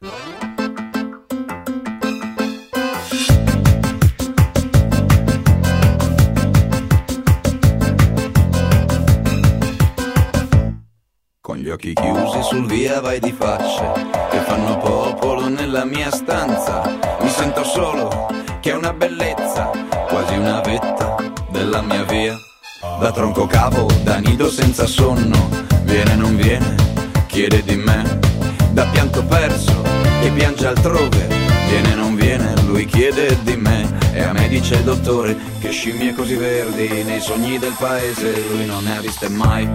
Con gli occhi chiusi sul via vai di facce che fanno popolo nella mia stanza. Mi sento solo, che è una bellezza, quasi una vetta della mia via. Da tronco cavo, da nido senza sonno, viene non viene, chiede di me. Da pianto perso, che piange altrove, viene non viene, lui chiede di me. E a me dice il dottore che scimmie così verdi nei sogni del paese lui non ne ha viste mai.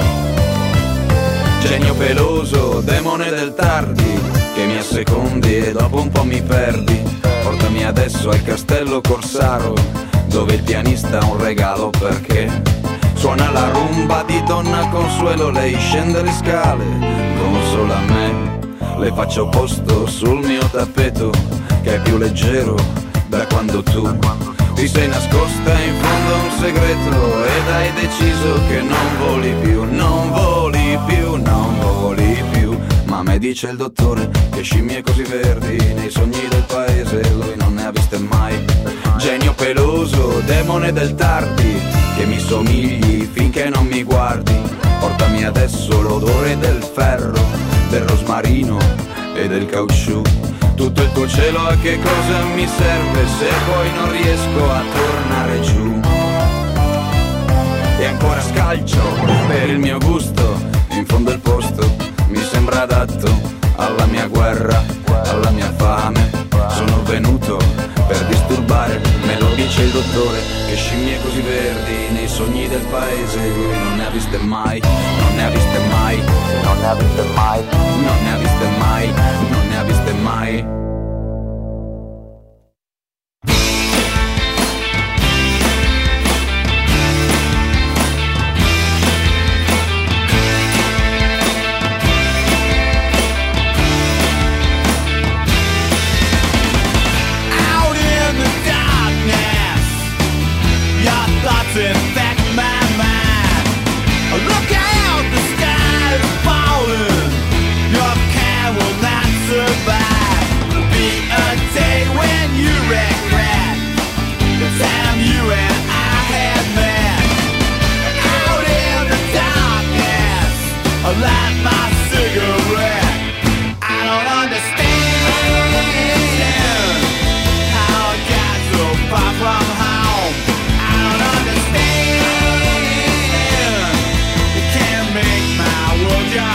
Genio peloso, demone del tardi, che mi assecondi e dopo un po' mi perdi. Portami adesso al castello Corsaro, dove il pianista ha un regalo perché suona la rumba di Donna Consuelo. Lei scende le scale, consola me, le faccio posto sul mio tappeto, che è più leggero da quando tu ti sei nascosta in fondo a un segreto ed hai deciso che non voli più, non voli più, non voli più. Ma a me dice il dottore che scimmie così verdi nei sogni del paese lui non ne ha viste mai. Genio peloso, demone del tardi, che mi somigli finché non mi guardi. Portami adesso l'odore del ferro, del rosmarino e del caucciù. Tutto il tuo cielo a che cosa mi serve se poi non riesco a tornare giù. E ancora scalcio per il mio gusto, in fondo il posto mi sembra adatto alla mia guerra, alla mia fame. Sono venuto per disturbare, me lo dice il dottore, che scimmie così verdi nei sogni del paese lui non ne ha viste mai, non ne ha viste mai, non ne ha viste mai, non ne ha viste mai, non ne ha viste mai. Infect my mind. Look out, the sky is falling. Your kind will not survive. There'll be a day when you regret the time you and I had met. Out in the darkness, I light my cigarette. I don't understand how I got so far from home. I don't understand. You can't make my world your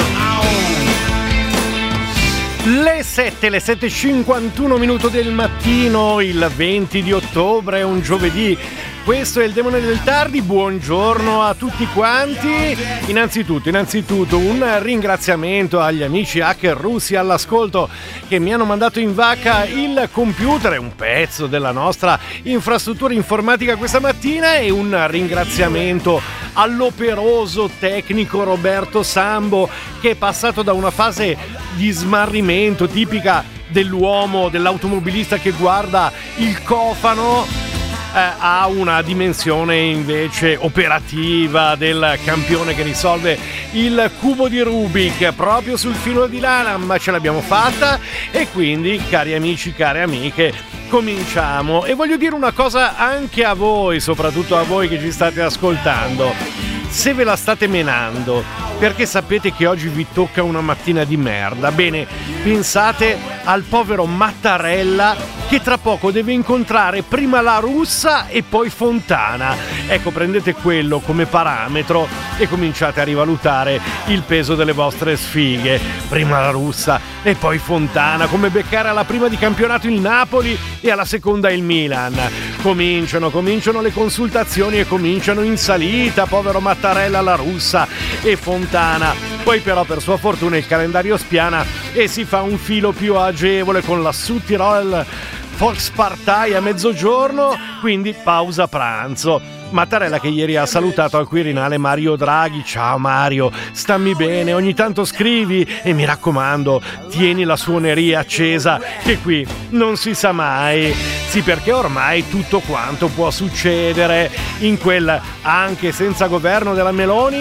own. Le 7:51 minuto del mattino, il 20 di ottobre, un giovedì. Questo è il Demone del Tardi, buongiorno a tutti quanti. Innanzitutto un ringraziamento agli amici hacker russi all'ascolto che mi hanno mandato in vacca il computer, un pezzo della nostra infrastruttura informatica questa mattina, e un ringraziamento all'operoso tecnico Roberto Sambo, che è passato da una fase di smarrimento tipica dell'uomo, dell'automobilista che guarda il cofano, ha una dimensione invece operativa del campione che risolve il cubo di Rubik proprio sul filo di lana, ma ce l'abbiamo fatta. E quindi, cari amici, care amiche, cominciamo. E voglio dire una cosa anche a voi, soprattutto a voi che ci state ascoltando: se ve la state menando perché sapete che oggi vi tocca una mattina di merda, bene, pensate al povero Mattarella che tra poco deve incontrare prima la Russa e poi Fontana. Ecco, prendete quello come parametro e cominciate a rivalutare il peso delle vostre sfighe. Prima la Russa e poi Fontana, come beccare alla prima di campionato il Napoli e alla seconda il Milan. Cominciano le consultazioni e cominciano in salita, povero Mattarella, la Russa e Fontana. Poi però per sua fortuna il calendario spiana e si fa un filo più agevole con la Südtirol Volkspartei a mezzogiorno, quindi pausa pranzo. Mattarella che ieri ha salutato al Quirinale Mario Draghi. Ciao Mario, stammi bene, ogni tanto scrivi e mi raccomando tieni la suoneria accesa che qui non si sa mai. Sì, perché ormai tutto quanto può succedere in quel anche senza governo della Meloni.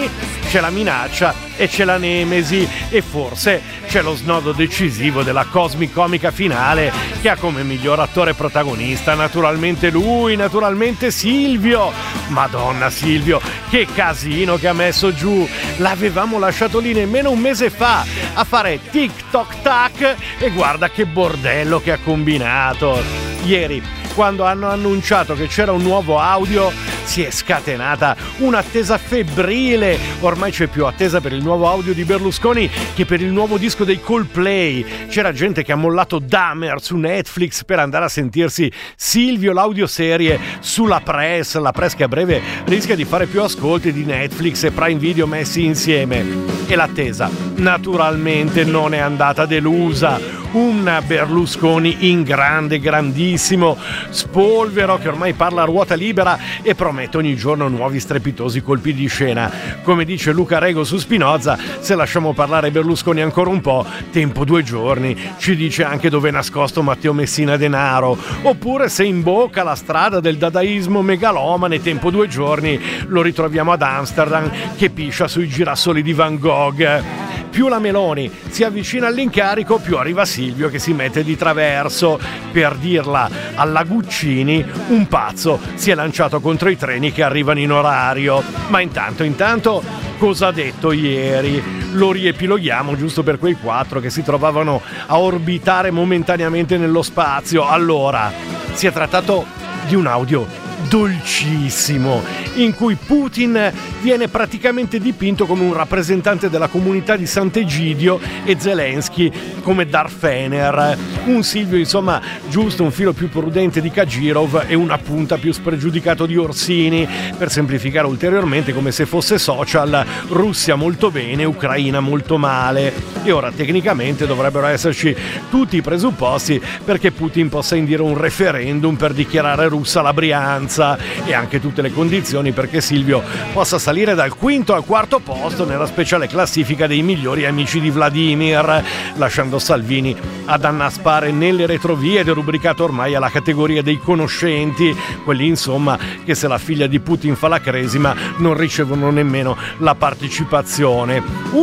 c'è la minaccia e c'è la nemesi e forse c'è lo snodo decisivo della Cosmic Comica finale che ha come miglior attore protagonista naturalmente lui, naturalmente Silvio. Madonna Silvio, che casino che ha messo giù, l'avevamo lasciato lì nemmeno un mese fa a fare tic toc tac e guarda che bordello che ha combinato. Ieri, quando hanno annunciato che c'era un nuovo audio, si è scatenata un'attesa febbrile. Ormai c'è più attesa per il nuovo audio di Berlusconi che per il nuovo disco dei Coldplay. C'era gente che ha mollato Dahmer su Netflix per andare a sentirsi Silvio, l'audioserie sulla Press, la Press che a breve rischia di fare più ascolti di Netflix e Prime Video messi insieme. E l'attesa naturalmente non è andata delusa. Un Berlusconi in grande, grandissimo spolvero che ormai parla a ruota libera e promette ogni giorno nuovi strepitosi colpi di scena. Come dice Luca Rego su Spinoza, se lasciamo parlare Berlusconi ancora un po', tempo 2 giorni, ci dice anche dove è nascosto Matteo Messina Denaro. Oppure se imbocca la strada del dadaismo megalomane, tempo 2 giorni, lo ritroviamo ad Amsterdam che piscia sui girassoli di Van Gogh. Più la Meloni si avvicina all'incarico, più arriva Silvio che si mette di traverso. Per dirla alla Guccini, un pazzo si è lanciato contro i treni che arrivano in orario. Ma intanto, cosa ha detto ieri? Lo riepiloghiamo giusto per quei 4 che si trovavano a orbitare momentaneamente nello spazio. Allora, si è trattato di un audio dolcissimo in cui Putin viene praticamente dipinto come un rappresentante della comunità di Sant'Egidio e Zelensky come Darth Fener, un Silvio insomma giusto un filo più prudente di Kagirov e una punta più spregiudicato di Orsini, per semplificare ulteriormente come se fosse social, Russia molto bene, Ucraina molto male, e ora tecnicamente dovrebbero esserci tutti i presupposti perché Putin possa indire un referendum per dichiarare russa la Brianza e anche tutte le condizioni perché Silvio possa salire dal 5° al 4° posto nella speciale classifica dei migliori amici di Vladimir, lasciando Salvini ad annaspare nelle retrovie ed è rubricato ormai alla categoria dei conoscenti, quelli insomma che se la figlia di Putin fa la cresima non ricevono nemmeno la partecipazione.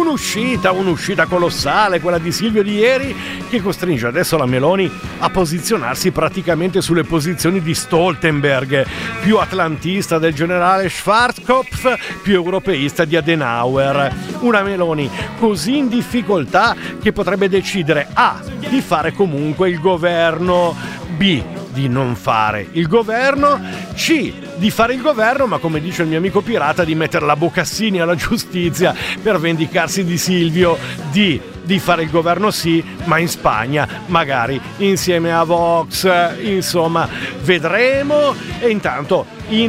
Un'uscita colossale, quella di Silvio di ieri, che costringe adesso la Meloni a posizionarsi praticamente sulle posizioni di Stoltenberg, più atlantista del generale Schwarzkopf, più europeista di Adenauer. Una Meloni così in difficoltà che potrebbe decidere A, di fare comunque il governo, B, di non fare il governo, C, di fare il governo ma come dice il mio amico pirata di mettere la Boccassini alla giustizia per vendicarsi di Silvio, D, di fare il governo sì, ma in Spagna, magari insieme a Vox, insomma, vedremo. E intanto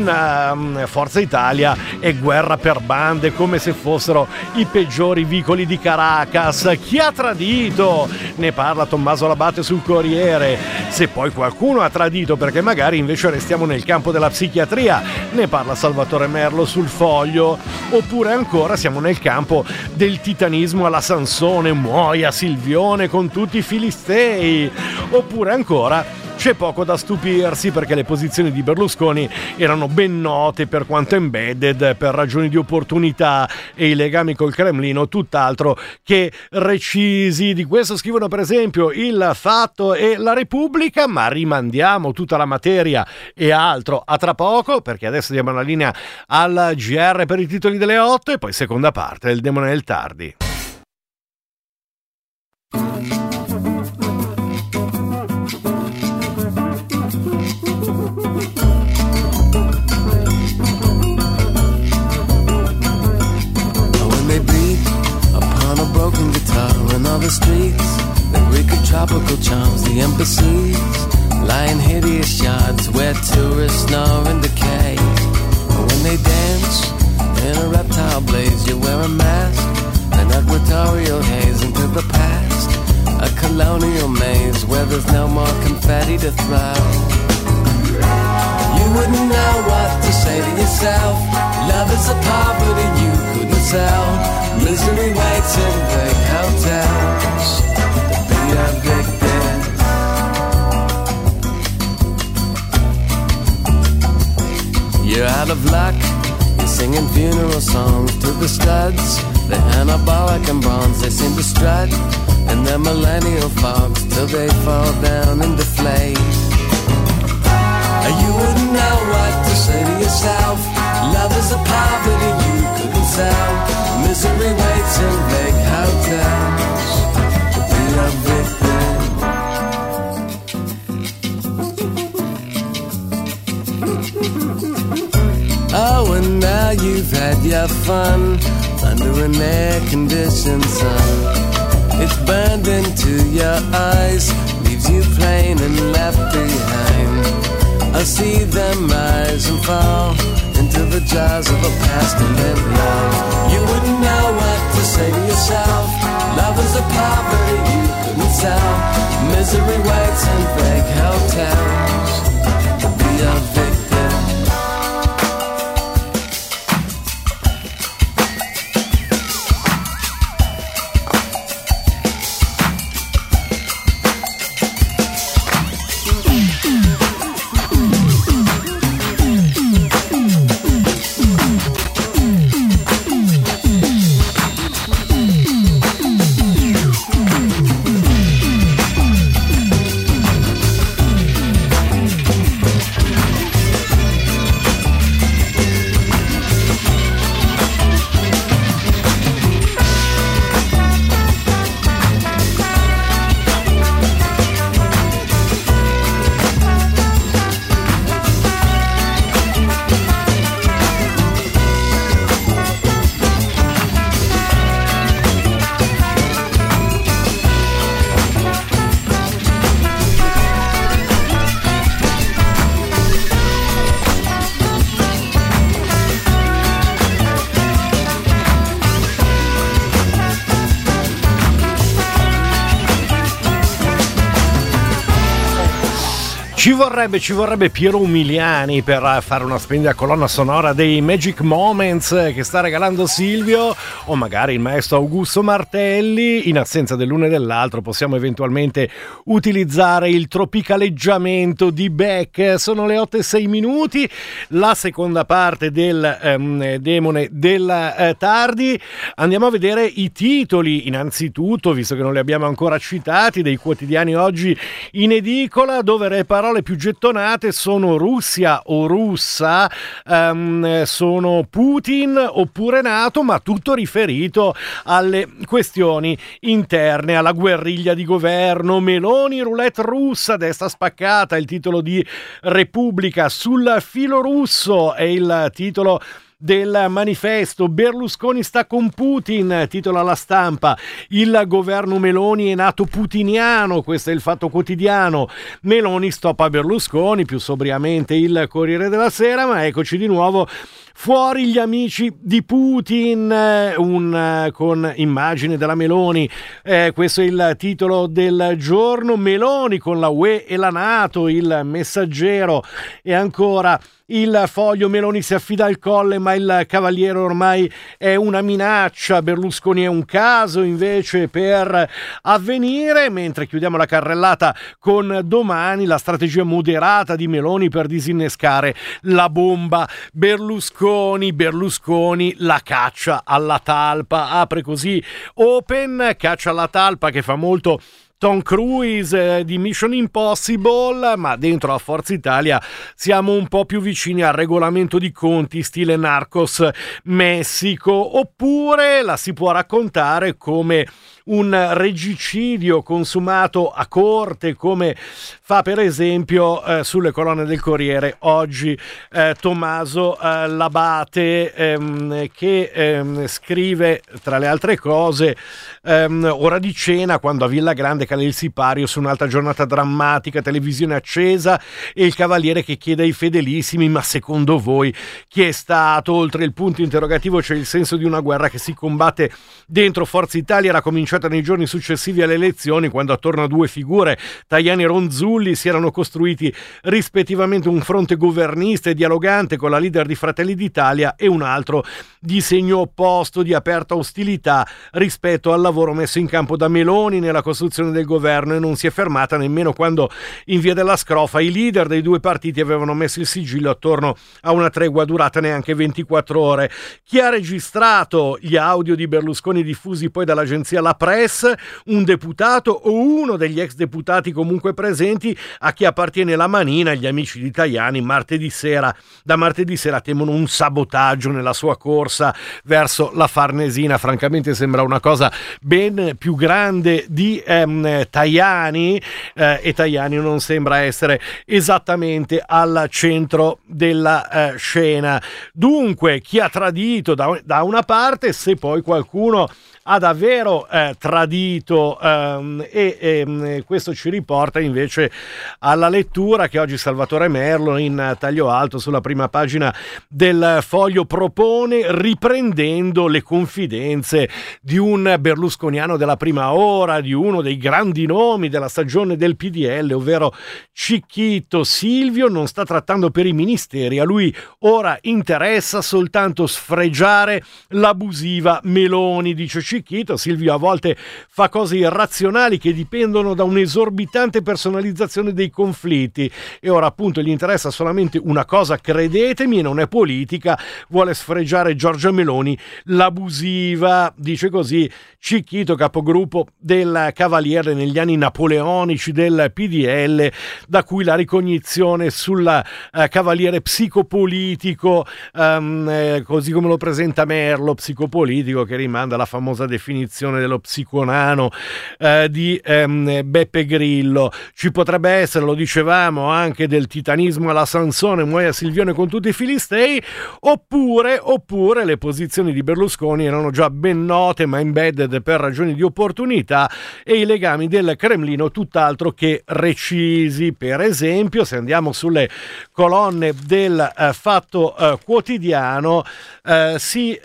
in Forza Italia è guerra per bande, come se fossero i peggiori vicoli di Caracas. Chi ha tradito? Ne parla Tommaso Labate sul Corriere. Se poi qualcuno ha tradito, perché magari invece restiamo nel campo della psichiatria, ne parla Salvatore Merlo sul Foglio. Oppure ancora siamo nel campo del titanismo alla Sansone, muoia Silvione con tutti i filistei. Oppure ancora c'è poco da stupirsi perché le posizioni di Berlusconi erano ben note per quanto embedded per ragioni di opportunità e i legami col Cremlino tutt'altro che recisi. Di questo scrivono per esempio Il Fatto e La Repubblica, ma rimandiamo tutta la materia e altro a tra poco perché adesso diamo la linea al GR per i titoli delle 8 e poi seconda parte del Demone del Tardi. Broken guitar and all the streets that reek of tropical charms. The embassies lie in hideous yards where tourists snore and decay. And when they dance in a reptile blaze, you wear a mask, an equatorial haze into the past, a colonial maze where there's no more confetti to throw. You wouldn't know what to say to yourself. Love is a poverty you couldn't sell. Misery waits in big hotels to be evicted. You're out of luck, you're singing funeral songs to the studs. They're anabolic and bronze, they seem to strut in their millennial fogs till they fall down and deflate. You wouldn't know what to say to yourself. Love is a poverty you couldn't sell. Misery waits in vague hotels to be a victim. Oh, and now you've had your fun under an air-conditioned sun. It's burned into your eyes, leaves you plain and left behind. I see them rise and fall into the jaws of a past and then love. You wouldn't know what to say to yourself. Love is a poverty you couldn't sell. Misery waits in vague hotels to be a victim. Ci vorrebbe Piero Umiliani per fare una splendida colonna sonora dei Magic Moments che sta regalando Silvio, o magari il maestro Augusto Martelli. In assenza dell'uno e dell'altro possiamo eventualmente utilizzare il tropicaleggiamento di Beck. Sono le 8:06, la seconda parte del Demone del Tardi. Andiamo a vedere i titoli, innanzitutto, visto che non li abbiamo ancora citati, dei quotidiani oggi in edicola, dove le parole più gettonate sono Russia o russa, sono Putin oppure NATO, ma tutto riferito alle questioni interne, alla guerriglia di governo. Meloni, roulette russa, destra spaccata, il titolo di Repubblica. Sul filo russo è il titolo del manifesto. Berlusconi sta con Putin, titola La Stampa. Il governo Meloni è nato putiniano, questo è il Fatto Quotidiano. Meloni stoppa Berlusconi, più sobriamente il Corriere della Sera, ma eccoci di nuovo. Fuori gli amici di Putin, con immagine della Meloni, questo è il titolo del giorno. Meloni con la UE e la NATO, il Messaggero. E ancora il Foglio, Meloni si affida al Colle ma il Cavaliere ormai è una minaccia, Berlusconi è un caso invece per Avvenire. Mentre chiudiamo la carrellata con Domani, la strategia moderata di Meloni per disinnescare la bomba Berlusconi, la caccia alla talpa. Apre così Open, caccia alla talpa che fa molto Tom Cruise di Mission Impossible, ma dentro a Forza Italia siamo un po' più vicini al regolamento di conti stile Narcos Messico, oppure la si può raccontare come un regicidio consumato a corte, come fa per esempio sulle colonne del Corriere oggi Tommaso Labate, che scrive tra le altre cose ora di cena quando a Villa Grande cala il sipario su un'altra giornata drammatica, televisione accesa e il Cavaliere che chiede ai fedelissimi: ma secondo voi chi è stato? Oltre il punto interrogativo c'è il senso di una guerra che si combatte dentro Forza Italia. Era cominciata nei giorni successivi alle elezioni, quando attorno a due figure, Tajani e Ronzulli, si erano costruiti rispettivamente un fronte governista e dialogante con la leader di Fratelli d'Italia e un altro di segno opposto, di aperta ostilità rispetto al lavoro messo in campo da Meloni nella costruzione del governo, e non si è fermata nemmeno quando in via della Scrofa i leader dei due partiti avevano messo il sigillo attorno a una tregua durata neanche 24 ore. Chi ha registrato gli audio di Berlusconi diffusi poi dall'agenzia La Presse? Un deputato o uno degli ex deputati comunque presenti, a chi appartiene la manina. Gli amici di Tajani da martedì sera temono un sabotaggio nella sua corsa verso la Farnesina. Francamente sembra una cosa ben più grande di Tajani, e Tajani non sembra essere esattamente al centro della scena. Dunque, chi ha tradito da una parte, se poi qualcuno ha davvero tradito, e questo ci riporta invece alla lettura che oggi Salvatore Merlo in taglio alto sulla prima pagina del Foglio propone, riprendendo le confidenze di un berlusconiano della prima ora, di uno dei grandi nomi della stagione del PDL, ovvero Cicchito. Silvio non sta trattando per i ministeri, a lui ora interessa soltanto sfregiare l'abusiva Meloni, dice Cicchito. Silvio a volte fa cose irrazionali che dipendono da un'esorbitante personalizzazione dei conflitti, e ora appunto gli interessa solamente una cosa, credetemi, e non è politica: vuole sfregiare Giorgia Meloni, l'abusiva, dice così Cicchito, capogruppo del Cavaliere negli anni napoleonici del PDL, da cui la ricognizione sul Cavaliere psicopolitico, così come lo presenta Merlo, psicopolitico, che rimanda alla famosa definizione dello psiconano di Beppe Grillo. Ci potrebbe essere, lo dicevamo, anche del titanismo alla Sansone, muoia Silvione con tutti i filistei, oppure le posizioni di Berlusconi erano già ben note ma embedded per ragioni di opportunità, e i legami del Cremlino tutt'altro che recisi. Per esempio, se andiamo sulle colonne del Fatto Quotidiano, si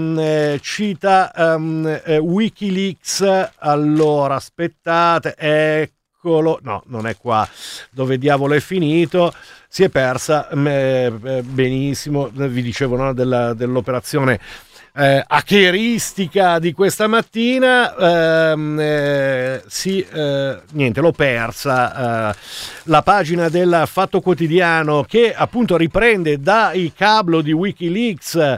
cita Wikileaks. Allora aspettate, eccolo, no, non è qua, dove diavolo è finito? Si è persa. Benissimo, vi dicevo, no, dell'operazione hackeristica di questa mattina. Niente, l'ho persa. La pagina del Fatto Quotidiano, che appunto riprende dai cablo di Wikileaks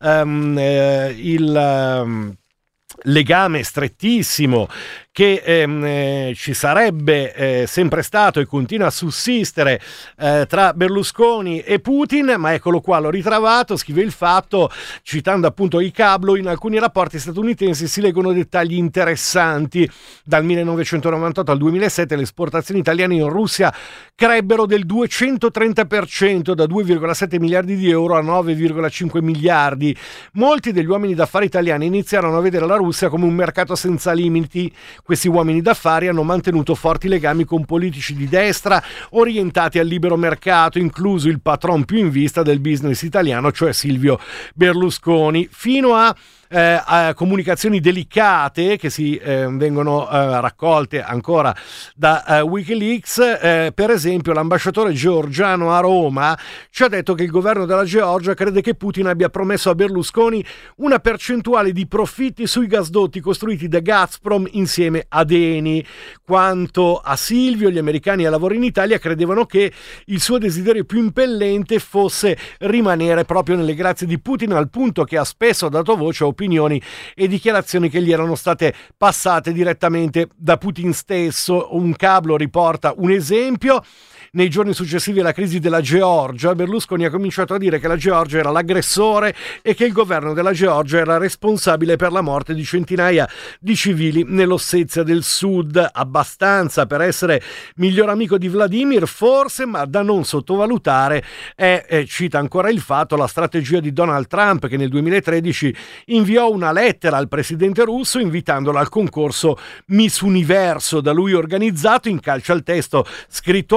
il legame strettissimo che ci sarebbe sempre stato e continua a sussistere tra Berlusconi e Putin, ma eccolo qua, l'ho ritrovato. Scrive il Fatto, citando appunto i cablo: in alcuni rapporti statunitensi si leggono dettagli interessanti. Dal 1998 al 2007 le esportazioni italiane in Russia crebbero del 230%, da 2,7 miliardi di euro a 9,5 miliardi. Molti degli uomini d'affari italiani iniziarono a vedere la Russia come un mercato senza limiti. Questi uomini d'affari hanno mantenuto forti legami con politici di destra orientati al libero mercato, incluso il patron più in vista del business italiano, cioè Silvio Berlusconi, fino a comunicazioni delicate che si vengono raccolte ancora da Wikileaks. Per esempio, l'ambasciatore georgiano a Roma ci ha detto che il governo della Georgia crede che Putin abbia promesso a Berlusconi una percentuale di profitti sui gasdotti costruiti da Gazprom insieme ad Eni. Quanto a Silvio, gli americani a lavoro in Italia credevano che il suo desiderio più impellente fosse rimanere proprio nelle grazie di Putin, al punto che ha spesso dato voce a opinioni e dichiarazioni che gli erano state passate direttamente da Putin stesso. Un cablo riporta un esempio. Nei giorni successivi alla crisi della Georgia, Berlusconi ha cominciato a dire che la Georgia era l'aggressore e che il governo della Georgia era responsabile per la morte di centinaia di civili nell'Ossetia del Sud. Abbastanza per essere miglior amico di Vladimir, forse, ma da non sottovalutare è, cita ancora il Fatto, la strategia di Donald Trump, che nel 2013 inviò una lettera al presidente russo invitandolo al concorso Miss Universo da lui organizzato. In calce al testo scritto a mano: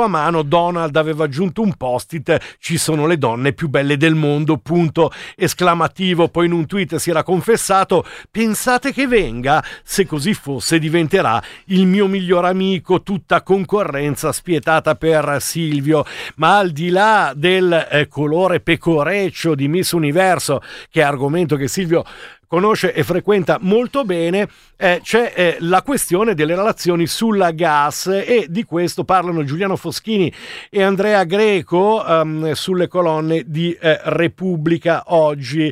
Donald aveva aggiunto un post-it: ci sono le donne più belle del mondo, punto esclamativo. Poi in un tweet si era confessato: pensate che venga? Se così fosse diventerà il mio miglior amico, tutta concorrenza spietata per Silvio. Ma al di là del colore pecoreccio di Miss Universo, che è argomento che Silvio conosce e frequenta molto bene, c'è la questione delle relazioni sulla gas, e di questo parlano Giuliano Foschini e Andrea Greco sulle colonne di Repubblica oggi.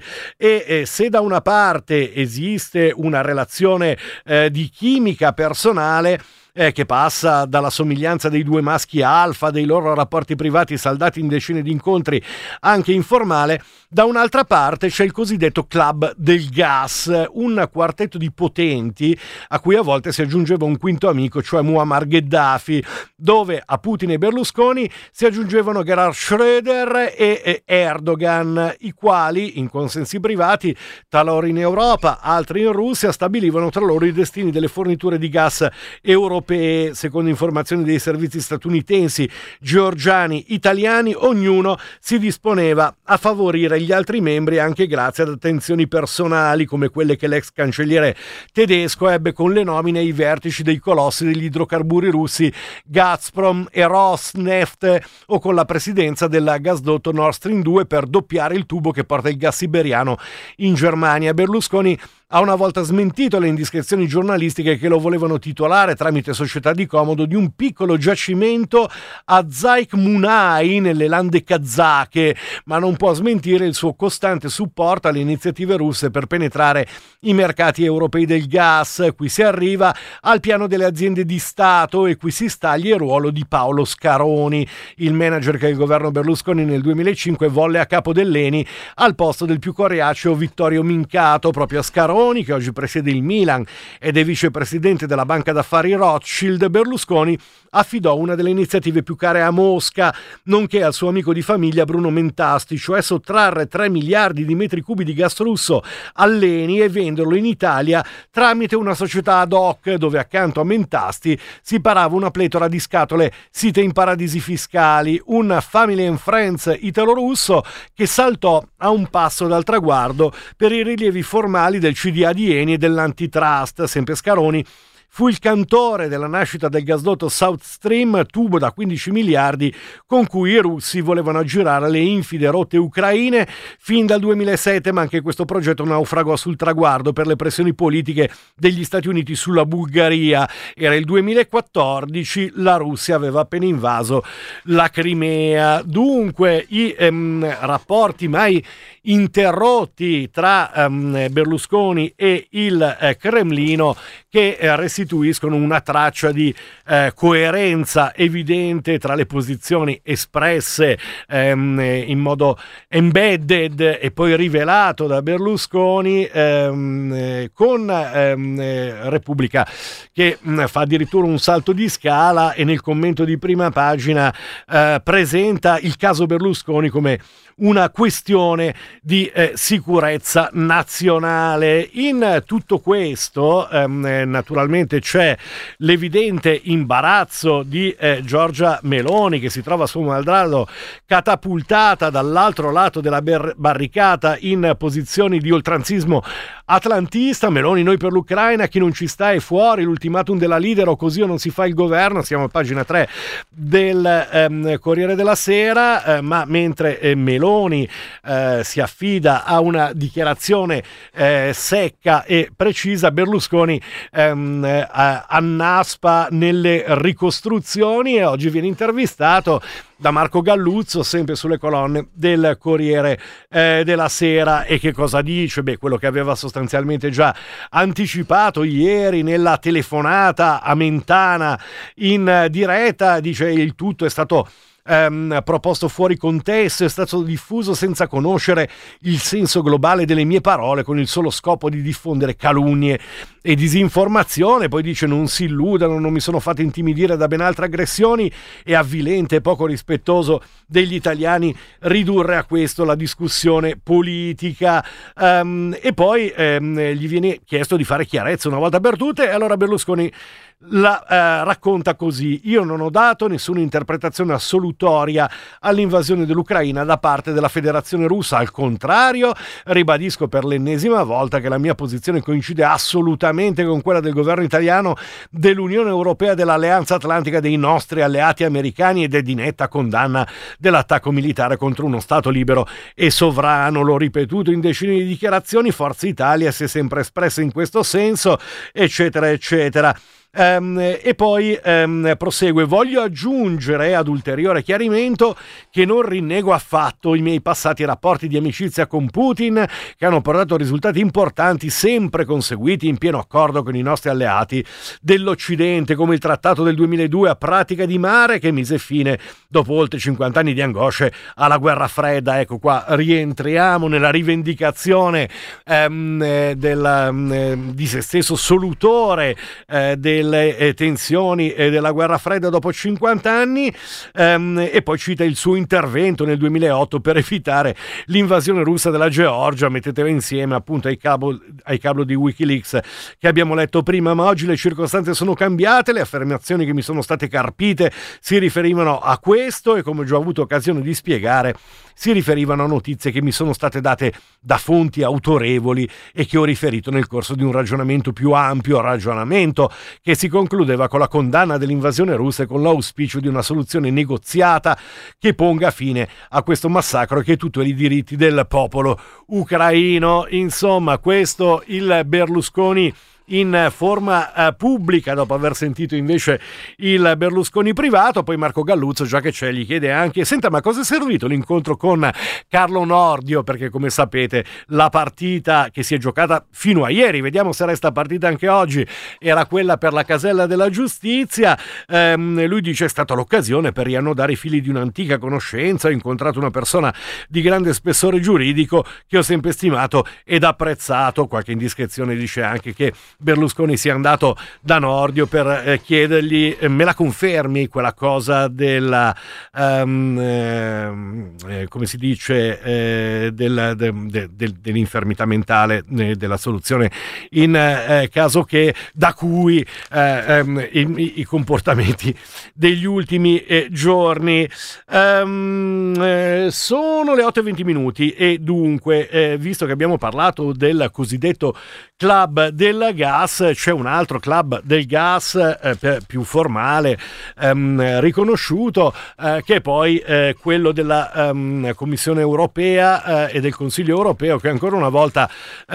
E se da una parte esiste una relazione di chimica personale che passa dalla somiglianza dei due maschi alfa, dei loro rapporti privati saldati in decine di incontri anche informale, da un'altra parte c'è il cosiddetto club del gas, un quartetto di potenti a cui a volte si aggiungeva un quinto amico, cioè Muammar Gheddafi, dove a Putin e Berlusconi si aggiungevano Gerhard Schröder e Erdogan, i quali in consensi privati, talora in Europa, altri in Russia, stabilivano tra loro i destini delle forniture di gas europee. Secondo informazioni dei servizi statunitensi, georgiani, italiani, ognuno si disponeva a favorire gli altri membri anche grazie ad attenzioni personali come quelle che l'ex cancelliere tedesco ebbe con le nomine ai vertici dei colossi degli idrocarburi russi Gazprom e Rosneft, o con la presidenza del gasdotto Nord Stream 2 per doppiare il tubo che porta il gas siberiano in Germania. Berlusconi ha una volta smentito le indiscrezioni giornalistiche che lo volevano titolare tramite società di comodo di un piccolo giacimento a Zaik Munai nelle lande kazake, ma non può smentire il suo costante supporto alle iniziative russe per penetrare i mercati europei del gas. Qui si arriva al piano delle aziende di Stato e qui si staglia il ruolo di Paolo Scaroni, il manager che il governo Berlusconi nel 2005 volle a capo dell'ENI al posto del più coriaceo Vittorio Mincato. Proprio a Scaroni, che oggi presiede il Milan ed è vicepresidente della banca d'affari Rothschild, Berlusconi affidò una delle iniziative più care a Mosca, nonché al suo amico di famiglia Bruno Mentasti, cioè sottrarre 3 miliardi di metri cubi di gas russo all'ENI e venderlo in Italia tramite una società ad hoc, dove accanto a Mentasti si parava una pletora di scatole site in paradisi fiscali, un family and friends italo-russo che saltò a un passo dal traguardo per i rilievi formali del CDA di Eni e dell'antitrust. Sempre Scaroni fu il cantore della nascita del gasdotto South Stream, tubo da 15 miliardi con cui i russi volevano aggirare le infide rotte ucraine fin dal 2007, ma anche questo progetto naufragò sul traguardo per le pressioni politiche degli Stati Uniti sulla Bulgaria. Era il 2014, la Russia aveva appena invaso la Crimea. Dunque i rapporti mai interrotti tra Berlusconi e il Cremlino, che restituiscono una traccia di coerenza evidente tra le posizioni espresse in modo embedded e poi rivelato da Berlusconi con Repubblica, che fa addirittura un salto di scala e nel commento di prima pagina presenta il caso Berlusconi come una questione di sicurezza nazionale. In tutto questo naturalmente c'è l'evidente imbarazzo di Giorgia Meloni, che si trova su malgrado catapultata dall'altro lato della barricata in posizioni di oltranzismo atlantista. Meloni, noi per l'Ucraina, chi non ci sta è fuori, l'ultimatum della leader, o così o non si fa il governo. Siamo a pagina 3 del Corriere della Sera, ma mentre Meloni si affida a una dichiarazione secca e precisa, Berlusconi annaspa nelle ricostruzioni e oggi viene intervistato da Marco Galluzzo, sempre sulle colonne del Corriere della Sera. E che cosa dice? Beh, quello che aveva sostanzialmente già anticipato ieri nella telefonata a Mentana in diretta. Dice: il tutto è stato proposto fuori contesto, è stato diffuso senza conoscere il senso globale delle mie parole, con il solo scopo di diffondere calunnie e disinformazione. Poi dice: non si illudano, non mi sono fatto intimidire da ben altre aggressioni. È avvilente e poco rispettoso degli italiani ridurre a questo la discussione politica. E poi gli viene chiesto di fare chiarezza una volta per tutte, e allora Berlusconi la racconta così: io non ho dato nessuna interpretazione assolutoria all'invasione dell'Ucraina da parte della Federazione Russa, al contrario ribadisco per l'ennesima volta che la mia posizione coincide assolutamente con quella del governo italiano, dell'Unione Europea, dell'Alleanza Atlantica, dei nostri alleati americani, ed è di netta condanna dell'attacco militare contro uno Stato libero e sovrano. L'ho ripetuto in decine di dichiarazioni, Forza Italia si è sempre espressa in questo senso, eccetera eccetera. E poi prosegue: voglio aggiungere ad ulteriore chiarimento che non rinnego affatto i miei passati rapporti di amicizia con Putin, che hanno portato risultati importanti sempre conseguiti in pieno accordo con i nostri alleati dell'Occidente, come il trattato del 2002 a Pratica di Mare, che mise fine dopo oltre 50 anni di angosce alla guerra fredda. Ecco qua rientriamo nella rivendicazione di se stesso solutore delle tensioni della guerra fredda dopo 50 anni, e poi cita il suo intervento nel 2008 per evitare l'invasione russa della Georgia. Mettetela insieme appunto ai cablo di Wikileaks che abbiamo letto prima, ma oggi le circostanze sono cambiate, le affermazioni che mi sono state carpite si riferivano a questo e, come ho già avuto occasione di spiegare, si riferivano a notizie che mi sono state date da fonti autorevoli e che ho riferito nel corso di un ragionamento più ampio, ragionamento che si concludeva con la condanna dell'invasione russa e con l'auspicio di una soluzione negoziata che ponga fine a questo massacro e che tuteli i diritti del popolo ucraino. Insomma, questo il Berlusconi in forma pubblica, dopo aver sentito invece il Berlusconi privato. Poi Marco Galluzzo, già che c'è, gli chiede anche: senta, ma cosa è servito l'incontro con Carlo Nordio? Perché, come sapete, la partita che si è giocata fino a ieri, vediamo se resta partita anche oggi, era quella per la casella della giustizia. Lui dice: è stata l'occasione per riannodare i fili di un'antica conoscenza, ho incontrato una persona di grande spessore giuridico che ho sempre stimato ed apprezzato. Qualche indiscrezione dice anche che Berlusconi sia andato da Nordio per chiedergli: me la confermi quella cosa della come si dice dell'infermità mentale, della soluzione in caso che, da cui i comportamenti degli ultimi giorni. Sono le 8:20 e dunque, visto che abbiamo parlato del cosiddetto club del gas, c'è un altro club del gas più formale, riconosciuto, che è poi quello della Commissione europea e del Consiglio europeo, che ancora una volta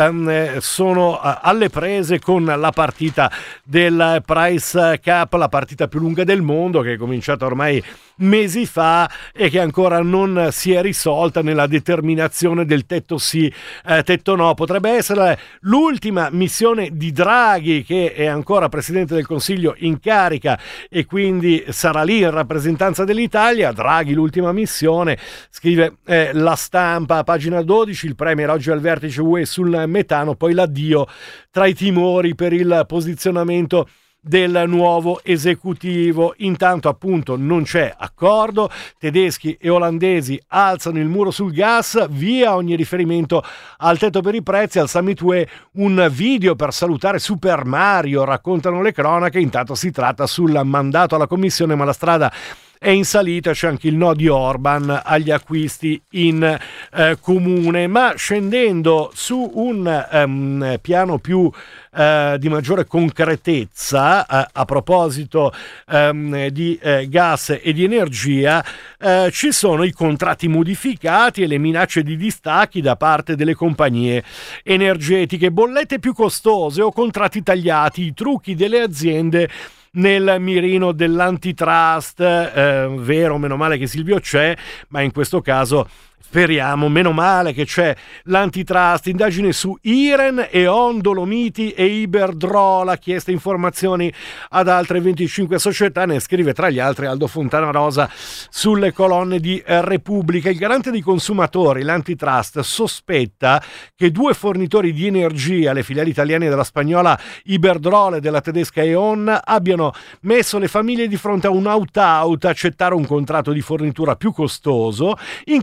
sono alle prese con la partita del Price Cup, la partita più lunga del mondo, che è cominciata ormai mesi fa e che ancora non si è risolta nella determinazione del tetto sì, tetto no. Potrebbe essere l'ultima missione di Draghi, che è ancora Presidente del Consiglio in carica e quindi sarà lì in rappresentanza dell'Italia. Draghi, l'ultima missione, scrive La Stampa, pagina 12, il Premier oggi al vertice UE sul metano, poi l'addio tra i timori per il posizionamento del nuovo esecutivo. Intanto appunto non c'è accordo, tedeschi e olandesi alzano il muro sul gas, via ogni riferimento al tetto per i prezzi. Al Summit UE un video per salutare Super Mario, raccontano le cronache. Intanto si tratta sul mandato alla Commissione, ma la strada è in salita, c'è anche il no di Orban agli acquisti in comune. Ma scendendo su un piano più di maggiore concretezza, a proposito di gas e di energia, ci sono i contratti modificati e le minacce di distacchi da parte delle compagnie energetiche, bollette più costose o contratti tagliati, i trucchi delle aziende nel mirino dell'antitrust. Vero, meno male che Silvio c'è, ma in questo caso speriamo, meno male che c'è l'antitrust. Indagine su Iren, E.ON, Dolomiti e Iberdrola, chieste informazioni ad altre 25 società, ne scrive tra gli altri Aldo Fontanarosa sulle colonne di Repubblica. Il garante dei consumatori, l'antitrust, sospetta che due fornitori di energia, le filiali italiane della spagnola Iberdrola e della tedesca E.ON, abbiano messo le famiglie di fronte a un out-out, accettare un contratto di fornitura più costoso in caso di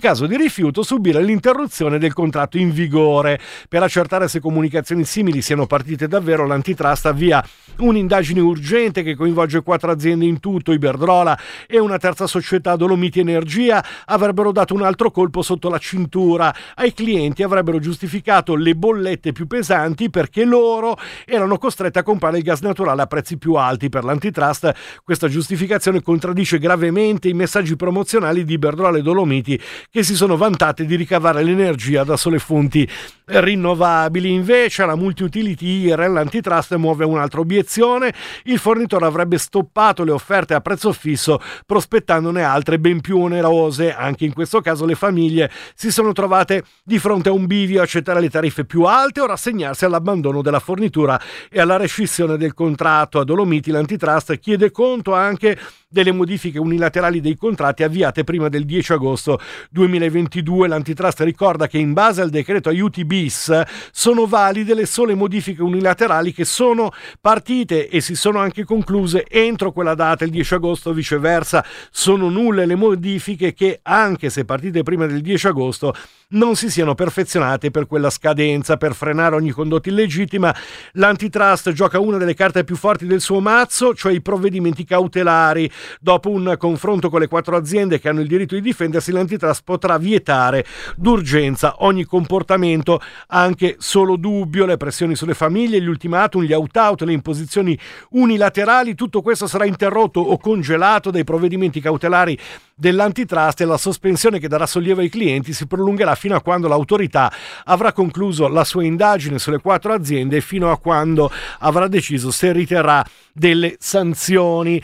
rifiuto subire l'interruzione del contratto in vigore. Per accertare se comunicazioni simili siano partite davvero, l'Antitrust avvia un'indagine urgente che coinvolge 4 aziende in tutto. Iberdrola e una terza società, Dolomiti Energia, avrebbero dato un altro colpo sotto la cintura. Ai clienti avrebbero giustificato le bollette più pesanti perché loro erano costretti a comprare il gas naturale a prezzi più alti. Per l'Antitrust questa giustificazione contraddice gravemente i messaggi promozionali di Iberdrola e Dolomiti, che si sono vantate di ricavare l'energia da sole fonti rinnovabili. Invece alla Multiutility IREN l'Antitrust muove un'altra obiezione: il fornitore avrebbe stoppato le offerte a prezzo fisso prospettandone altre ben più onerose. Anche in questo caso le famiglie si sono trovate di fronte a un bivio: accettare le tariffe più alte o rassegnarsi all'abbandono della fornitura e alla rescissione del contratto. A Dolomiti l'Antitrust chiede conto anche delle modifiche unilaterali dei contratti avviate prima del 10 agosto 2022. L'Antitrust ricorda che in base al decreto aiuti bis sono valide le sole modifiche unilaterali che sono partite e si sono anche concluse entro quella data, il 10 agosto. Viceversa, sono nulle le modifiche che, anche se partite prima del 10 agosto, non si siano perfezionate per quella scadenza. Per frenare ogni condotta illegittima, l'Antitrust gioca una delle carte più forti del suo mazzo, cioè i provvedimenti cautelari. Dopo un confronto con le 4 aziende che hanno il diritto di difendersi, l'Antitrust potrà vietare d'urgenza ogni comportamento anche solo dubbio. Le pressioni sulle famiglie, gli ultimatum, gli opt-out, le imposizioni unilaterali, tutto questo sarà interrotto o congelato dai provvedimenti cautelari dell'Antitrust, e la sospensione che darà sollievo ai clienti si prolungherà fino a quando l'autorità avrà concluso la sua indagine sulle 4 aziende e fino a quando avrà deciso se riterrà delle sanzioni.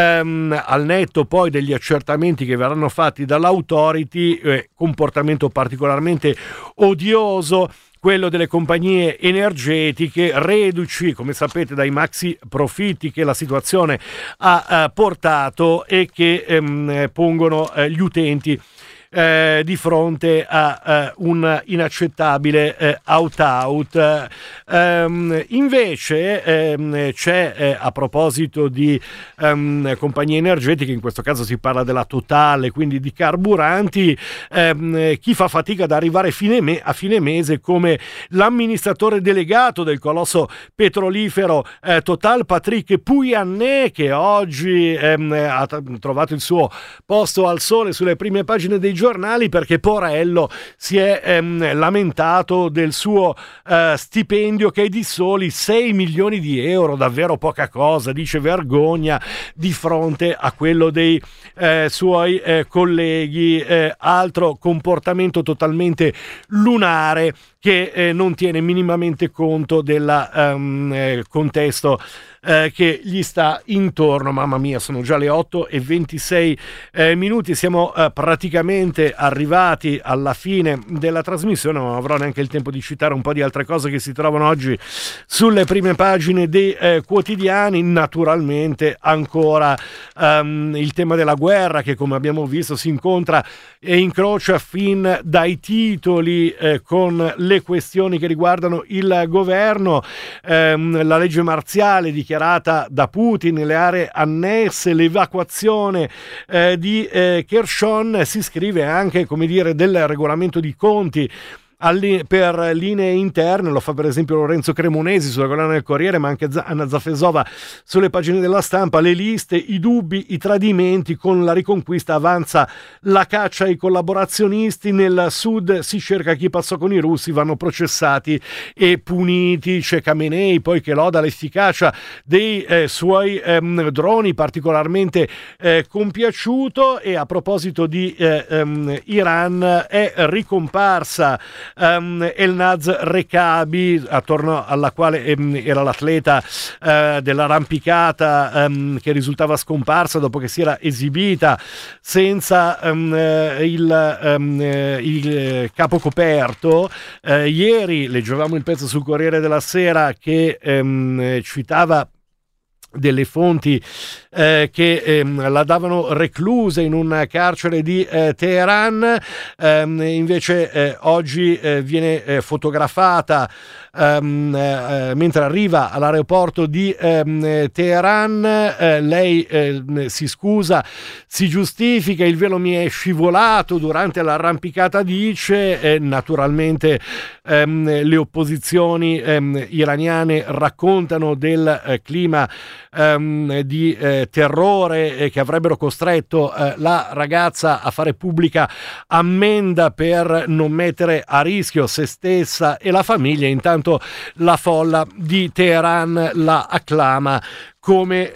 Al netto poi degli accertamenti che verranno fatti dall'autority, comportamento particolarmente odioso quello delle compagnie energetiche, reduci, come sapete, dai maxi profitti che la situazione ha portato e che pongono gli utenti di fronte a un inaccettabile opt-out. Invece c'è, a proposito di compagnie energetiche, in questo caso si parla della Total, quindi di carburanti, chi fa fatica ad arrivare a fine mese, come l'amministratore delegato del colosso petrolifero Total, Patrick Pouyanné, che oggi ha trovato il suo posto al sole sulle prime pagine dei giornali perché porello si è lamentato del suo stipendio, che è di soli 6 milioni di euro, davvero poca cosa, dice, vergogna di fronte a quello dei suoi colleghi. Altro comportamento totalmente lunare che non tiene minimamente conto del contesto che gli sta intorno. Mamma mia, sono già le 8:26 minuti, siamo praticamente arrivati alla fine della trasmissione, non avrò neanche il tempo di citare un po' di altre cose che si trovano oggi sulle prime pagine dei quotidiani. Naturalmente ancora il tema della guerra, che come abbiamo visto si incontra e incrocia fin dai titoli con le questioni che riguardano il governo, la legge marziale dichiarata da Putin nelle aree annesse, l'evacuazione di Kherson. Si scrive anche, come dire, del regolamento di conti per linee interne, lo fa per esempio Lorenzo Cremonesi sulla collana del Corriere, ma anche Anna Zafesova sulle pagine della Stampa. Le liste, i dubbi, i tradimenti, con la Riconquista avanza la caccia ai collaborazionisti, nel sud si cerca chi passò con i russi, vanno processati e puniti. C'è Khamenei poi che loda l'efficacia dei suoi droni, particolarmente compiaciuto. E a proposito di Iran, è ricomparsa Elnaz Rekabi, attorno alla quale era l'atleta dell'arrampicata che risultava scomparsa dopo che si era esibita senza il capo coperto. Ieri leggevamo il pezzo sul Corriere della Sera che citava delle fonti che la davano reclusa in un carcere di Teheran. Invece oggi viene fotografata mentre arriva all'aeroporto di Teheran. Lei si scusa, si giustifica, il velo mi è scivolato durante l'arrampicata, dice. Naturalmente le opposizioni iraniane raccontano del clima di terrore che avrebbero costretto la ragazza a fare pubblica ammenda per non mettere a rischio se stessa e la famiglia. Intanto la folla di Teheran la acclama come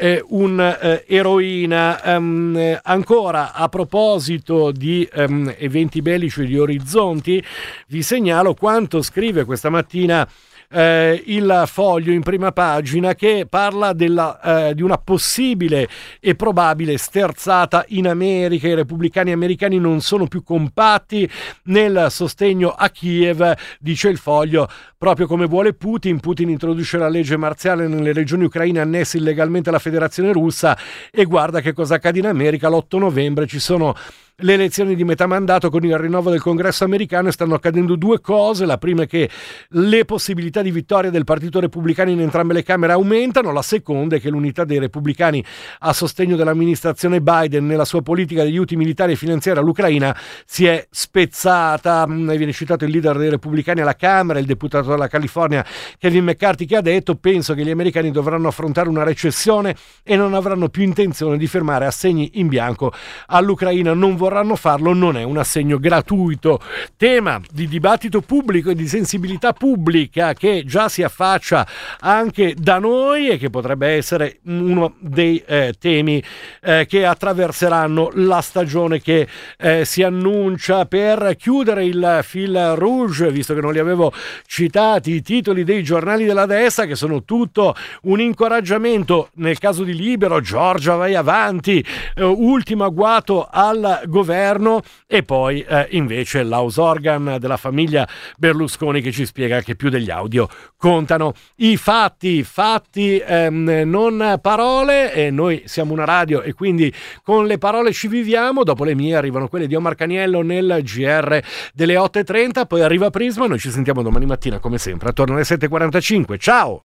un'eroina. Ancora a proposito di eventi bellici di orizzonti, vi segnalo quanto scrive questa mattina il Foglio in prima pagina, che parla di una possibile e probabile sterzata in America. I repubblicani americani non sono più compatti nel sostegno a Kiev, dice il Foglio, proprio come vuole Putin. Putin introduce la legge marziale nelle regioni ucraine annesse illegalmente alla Federazione Russa, e guarda che cosa accade in America. L'8 novembre ci sono le elezioni di metà mandato con il rinnovo del Congresso americano, e stanno accadendo due cose. La prima è che le possibilità di vittoria del Partito Repubblicano in entrambe le Camere aumentano, la seconda è che l'unità dei repubblicani a sostegno dell'amministrazione Biden nella sua politica di aiuti militari e finanziari all'Ucraina si è spezzata. Viene citato il leader dei repubblicani alla Camera, il deputato della California Kevin McCarthy, che ha detto: penso che gli americani dovranno affrontare una recessione e non avranno più intenzione di firmare assegni in bianco all'Ucraina, non vorranno farlo, non è un assegno gratuito. Tema di dibattito pubblico e di sensibilità pubblica che già si affaccia anche da noi e che potrebbe essere uno dei temi che attraverseranno la stagione che si annuncia. Per chiudere il fil rouge, visto che non li avevo citati, i titoli dei giornali della destra, che sono tutto un incoraggiamento. Nel caso di Libero, Giorgia vai avanti, ultimo agguato al governo, e poi invece l'house organ della famiglia Berlusconi che ci spiega che più degli audio contano i fatti, non parole, e noi siamo una radio e quindi con le parole ci viviamo. Dopo le mie arrivano quelle di Omar Caniello nel GR delle 8:30, poi arriva Prisma. Noi ci sentiamo domani mattina come sempre attorno alle 7:45. Ciao!